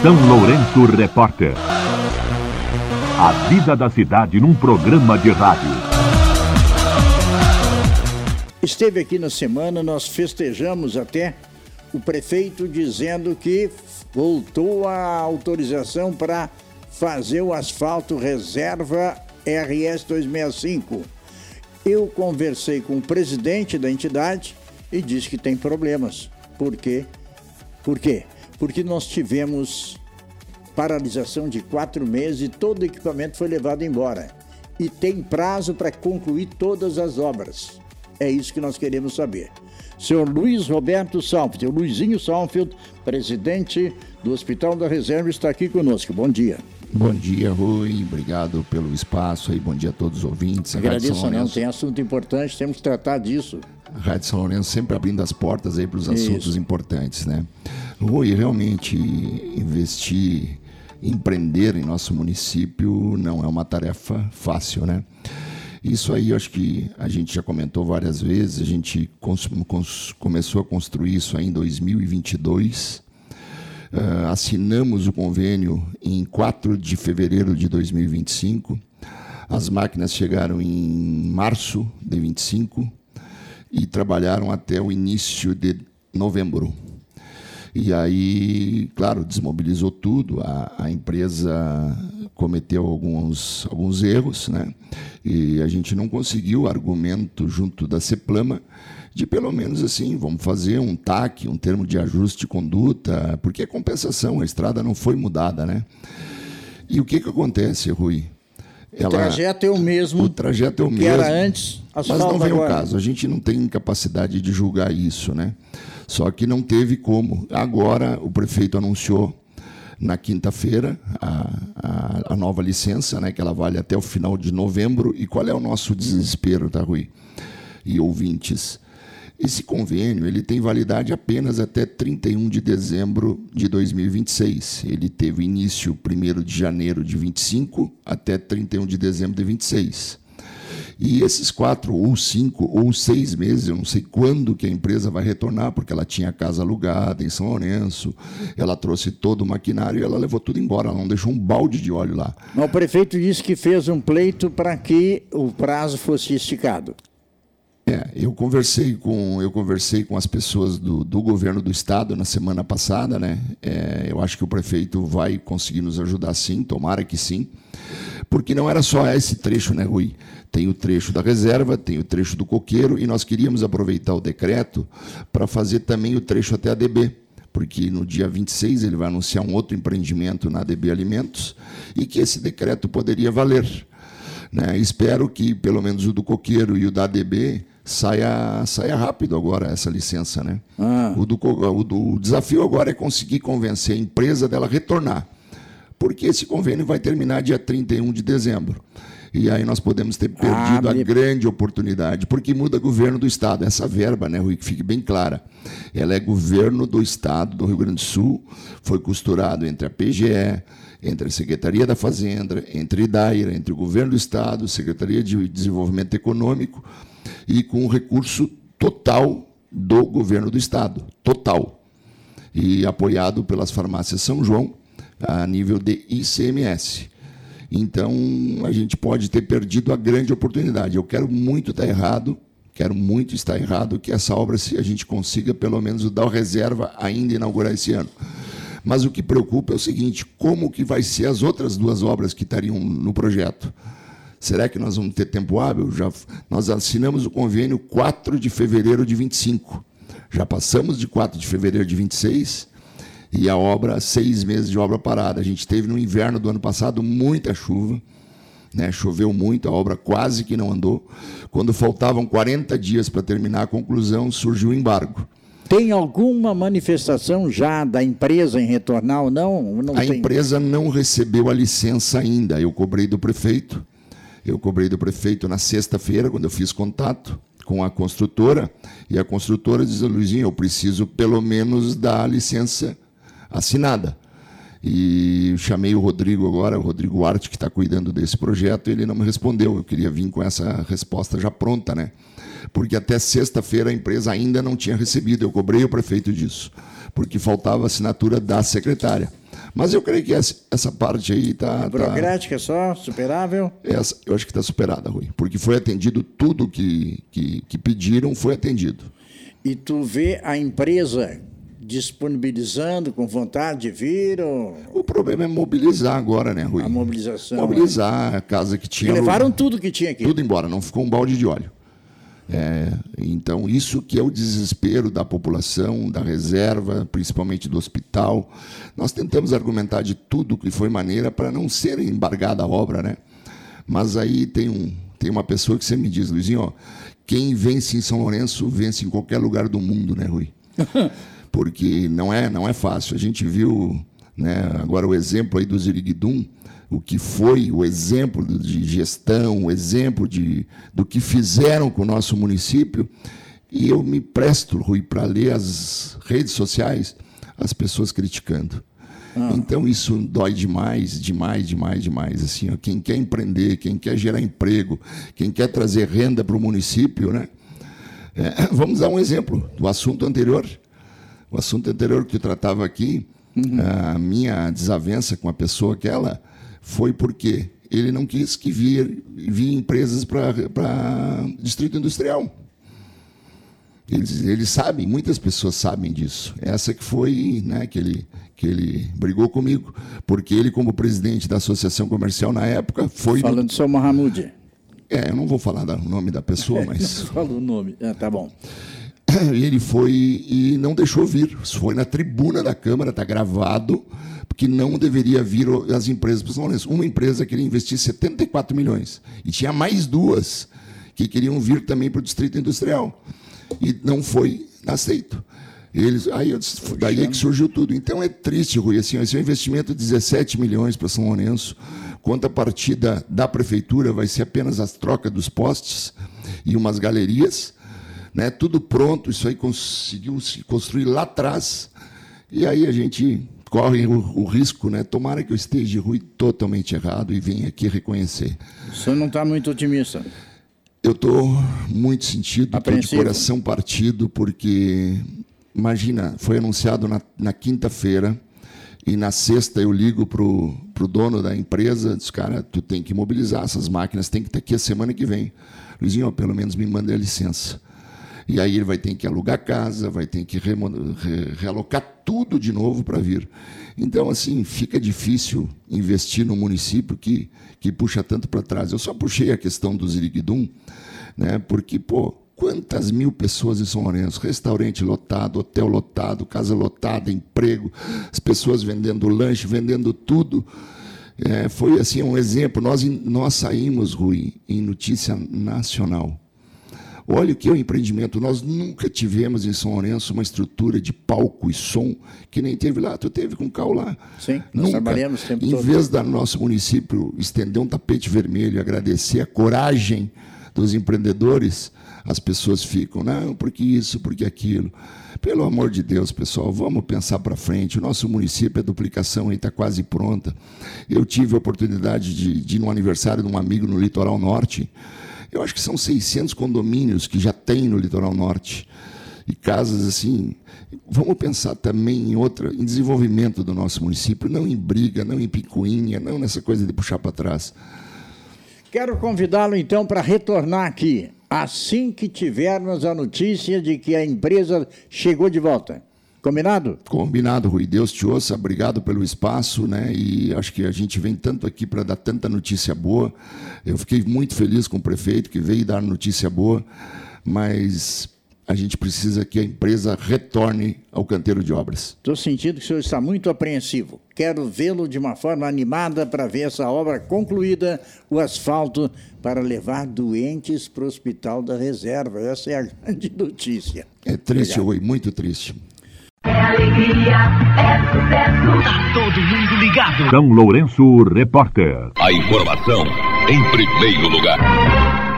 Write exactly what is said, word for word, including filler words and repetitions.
São Lourenço Repórter. A vida da cidade num programa de rádio. Esteve aqui na semana, nós festejamos até o prefeito dizendo que voltou a autorização para fazer o asfalto reserva R S duzentos e sessenta e cinco. Eu conversei com o presidente da entidade e disse que tem problemas. Por quê? Por quê? Porque nós tivemos paralisação de quatro meses e todo o equipamento foi levado embora. E tem prazo para concluir todas as obras. É isso que nós queremos saber. Senhor Luiz Roberto Salfield, o Luizinho Salfield, presidente do Hospital da Reserva, está aqui conosco. Bom dia. Bom dia, Rui. Obrigado pelo espaço aí. Bom dia a todos os ouvintes. Agradeço, não. Tem assunto importante, temos que tratar disso. A Rádio São Lourenço sempre abrindo as portas aí para os assuntos Isso. importantes, né? Rui, realmente investir, empreender em nosso município não é uma tarefa fácil, né? Isso aí, eu acho que a gente já comentou várias vezes, a gente cons- cons- começou a construir isso aí em dois mil e vinte e dois, uh, assinamos o convênio em quatro de fevereiro de dois mil e vinte e cinco, as máquinas chegaram em março de vinte e cinco e trabalharam até o início de novembro. E aí, claro, desmobilizou tudo, a, a empresa cometeu alguns, alguns erros, né? E a gente não conseguiu argumento junto da CEPLAMA de pelo menos assim, vamos fazer um T A C, um termo de ajuste de conduta, porque é compensação, a estrada não foi mudada, né? E o que que acontece, Rui? Ela, o trajeto é o mesmo, o trajeto é o que mesmo, era antes, mas não vem o caso, a gente não tem capacidade de julgar isso, né? Só que não teve como. Agora o prefeito anunciou na quinta-feira a, a, a nova licença, né, que ela vale até o final de novembro. E qual é o nosso desespero, tá, Rui? E ouvintes? Esse convênio ele tem validade apenas até trinta e um de dezembro de dois mil e vinte e seis. Ele teve início primeiro de janeiro de vinte e cinco até trinta e um de dezembro de vinte e seis. E esses quatro, ou cinco, ou seis meses, eu não sei quando que a empresa vai retornar, porque ela tinha casa alugada em São Lourenço, ela trouxe todo o maquinário e ela levou tudo embora, ela não deixou um balde de óleo lá. O prefeito disse que fez um pleito para que o prazo fosse esticado. É, eu conversei com, eu conversei com as pessoas do, do governo do estado na semana passada, né? É, eu acho que o prefeito vai conseguir nos ajudar sim, tomara que sim, porque não era só esse trecho, né, Rui? Tem o trecho da reserva, tem o trecho do coqueiro, e nós queríamos aproveitar o decreto para fazer também o trecho até a D B, porque no dia vinte e seis ele vai anunciar um outro empreendimento na A D B Alimentos, e que esse decreto poderia valer, né? Espero que pelo menos o do coqueiro e o da A D B saia, saia rápido agora essa licença, né? Ah. O, do, o do desafio agora é conseguir convencer a empresa dela retornar, porque esse convênio vai terminar dia trinta e um de dezembro. E aí nós podemos ter perdido ah, a grande oportunidade, porque muda governo do estado. Essa verba, né, Rui, que fique bem clara, ela é governo do estado do Rio Grande do Sul, foi costurado entre a P G E, entre a Secretaria da Fazenda, entre a IDAIRA, entre o governo do estado, Secretaria de Desenvolvimento Econômico, e com o recurso total do governo do estado, total, e apoiado pelas farmácias São João, a nível de I C M S. Então, a gente pode ter perdido a grande oportunidade. Eu quero muito estar errado, quero muito estar errado, que essa obra, se a gente consiga, pelo menos, dar reserva ainda inaugurar esse ano. Mas o que preocupa é o seguinte, como que vai ser as outras duas obras que estariam no projeto? Será que nós vamos ter tempo hábil? Já, nós assinamos o convênio quatro de fevereiro de vinte e cinco. Já passamos de quatro de fevereiro de vinte e seis... e a obra, seis meses de obra parada. A gente teve no inverno do ano passado muita chuva, né? Choveu muito, a obra quase que não andou. Quando faltavam quarenta dias para terminar a conclusão, surgiu o embargo. Tem alguma manifestação já da empresa em retornar ou não? não a tem... empresa não recebeu a licença ainda. Eu cobrei do prefeito, eu cobrei do prefeito na sexta-feira, quando eu fiz contato com a construtora, e a construtora diz, Luizinho, eu preciso pelo menos da licença assinada. E chamei o Rodrigo agora, o Rodrigo Arte, que está cuidando desse projeto, e ele não me respondeu. Eu queria vir com essa resposta já pronta, né? Porque até sexta-feira a empresa ainda não tinha recebido. Eu cobrei o prefeito disso, porque faltava a assinatura da secretária. Mas eu creio que essa, essa parte aí está... Burocrática tá, só, superável? Essa, eu acho que está superada, Rui, porque foi atendido tudo que, que, que pediram, foi atendido. E tu vê a empresa disponibilizando, com vontade de vir? Ou... O problema é mobilizar agora, né, Rui? A mobilização. Mobilizar, é. A casa que tinha... E levaram no... tudo que tinha aqui. Tudo embora, não ficou um balde de óleo. É, então, isso que é o desespero da população, da reserva, principalmente do hospital. Nós tentamos argumentar de tudo que foi maneira para não ser embargada a obra, né? Mas aí tem, um, tem uma pessoa que sempre me diz, Luizinho, ó, quem vence em São Lourenço, vence em qualquer lugar do mundo, né, Rui? Porque não é, não é fácil. A gente viu, né, agora o exemplo aí do Ziriguidum, o que foi o exemplo de gestão, o exemplo de, do que fizeram com o nosso município, e eu me presto, Rui, para ler as redes sociais, as pessoas criticando. Ah. Então, isso dói demais, demais, demais, demais. Assim, ó, quem quer empreender, quem quer gerar emprego, quem quer trazer renda para o município, né? É, vamos dar um exemplo do assunto anterior. O assunto anterior que eu tratava aqui, uhum. A minha desavença com a pessoa aquela, foi porque ele não quis que vir, vir empresas para distrito industrial. Eles, eles sabem, muitas pessoas sabem disso. Essa que foi, né, que ele, que ele brigou comigo, porque ele, como presidente da Associação Comercial na época, foi... Falando do seu Mahamud. É, eu não vou falar o nome da pessoa, mas... Falou o nome, ah, tá bom. Ele foi e não deixou vir. Foi na tribuna da Câmara, está gravado, porque não deveria vir as empresas. Uma empresa queria investir setenta e quatro milhões e tinha mais duas que queriam vir também para o Distrito Industrial. E não foi aceito. Eles, aí eu disse, daí é que surgiu tudo. Então é triste, Rui. Assim, esse é um investimento de dezessete milhões para São Lourenço. Quanto a partida da prefeitura vai ser apenas a troca dos postes e umas galerias. Né, tudo pronto, isso aí conseguiu se construir lá atrás, e aí a gente corre o, o risco, né? Tomara que eu esteja, Rui, totalmente errado e venha aqui reconhecer. O senhor não está muito otimista? Eu estou muito sentido, estou de coração partido, porque, imagina, foi anunciado na, na quinta-feira, e na sexta eu ligo para o dono da empresa, diz, cara, tu tem que mobilizar essas máquinas, tem que estar aqui a semana que vem. Luizinho, ó, pelo menos me manda a licença. E aí ele vai ter que alugar casa, vai ter que re, re, realocar tudo de novo para vir. Então, assim, fica difícil investir no município que, que puxa tanto para trás. Eu só puxei a questão do Ziriguidum, né, porque, pô, quantas mil pessoas em São Lourenço, restaurante lotado, hotel lotado, casa lotada, emprego, as pessoas vendendo lanche, vendendo tudo. É, foi, assim, um exemplo. Nós, nós saímos, Rui, em notícia nacional. Olha o que é o empreendimento. Nós nunca tivemos em São Lourenço uma estrutura de palco e som que nem teve lá. Tu teve com o Cal lá. Sim, nós nunca. Trabalhamos o tempo em todo. Em vez do nosso município estender um tapete vermelho e agradecer a coragem dos empreendedores, as pessoas ficam, não, porque isso, porque aquilo. Pelo amor de Deus, pessoal, vamos pensar para frente. O nosso município, a duplicação está quase pronta. Eu tive a oportunidade de, de ir no aniversário de um amigo no Litoral Norte. Eu acho que são seiscentos condomínios que já tem no Litoral Norte. E casas assim. Vamos pensar também em outra, em desenvolvimento do nosso município, não em briga, não em picuinha, não nessa coisa de puxar para trás. Quero convidá-lo, então, para retornar aqui, assim que tivermos a notícia de que a empresa chegou de volta. Combinado? Combinado, Rui. Deus te ouça. Obrigado pelo espaço, né? E acho que a gente vem tanto aqui para dar tanta notícia boa. Eu fiquei muito feliz com o prefeito que veio dar notícia boa, mas a gente precisa que a empresa retorne ao canteiro de obras. Estou sentindo que o senhor está muito apreensivo. Quero vê-lo de uma forma animada para ver essa obra concluída, o asfalto, para levar doentes para o Hospital da Reserva. Essa é a grande notícia. É triste, Rui, muito triste. É alegria, é sucesso. Tá todo mundo ligado. São Lourenço Repórter. A informação em primeiro lugar.